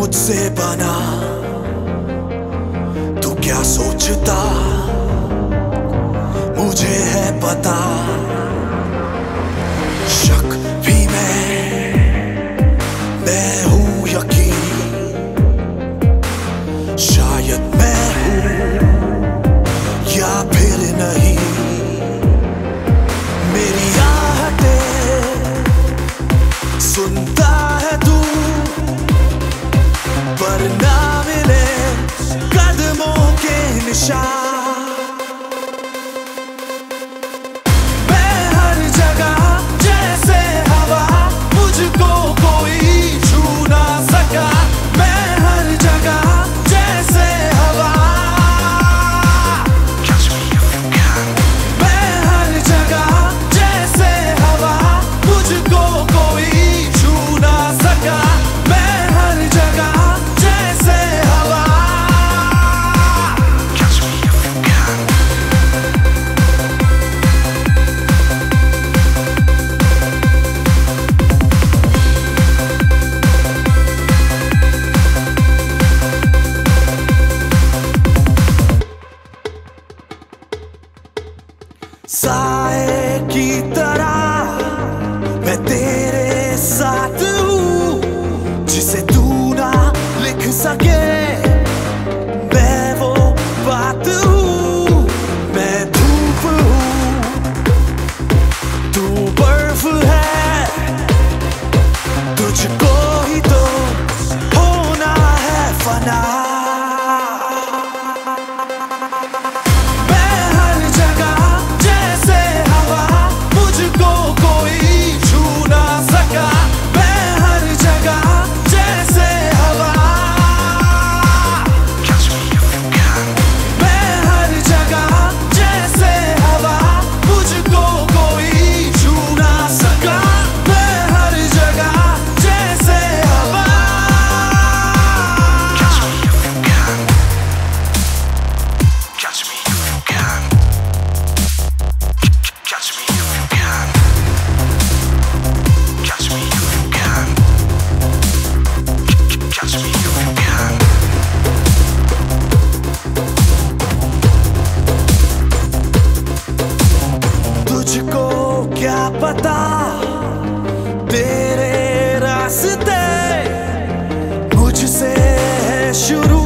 मुझसे बना, तू क्या सोचता मुझे है पता। शक भी मैं हूं यकीन, शायद मैं हूं या फिर नहीं। मेरी आहटें सुनता है तू, पर ना मिले कदमों के निशान। मैं हर जगह जैसे हवा, मुझको कोई छू ना सका। मैं हर जगह जैसे हवा, मैं हर जगह जैसे हवा, मुझको कोई छू ना सका। मैं हर जगह जैसे हवा। साए की तरह मैं तेरे साथ हूँ, जिसे तू ना लिख सके मैं वो बात हूँ। मैं धूप हूँ तू बर्फ है, तुझको ही तो होना है फना। मैं हर जगह जैसे हवा, मुझको कोई छू ना सका। मैं हर जगह जैसे हवा, मैं हर जगह जैसे हवा, मुझको कोई छू ना सका। मैं हर जगह जैसे हवा। तुझको क्या पता तेरे रास्ते मुझसे है शुरू।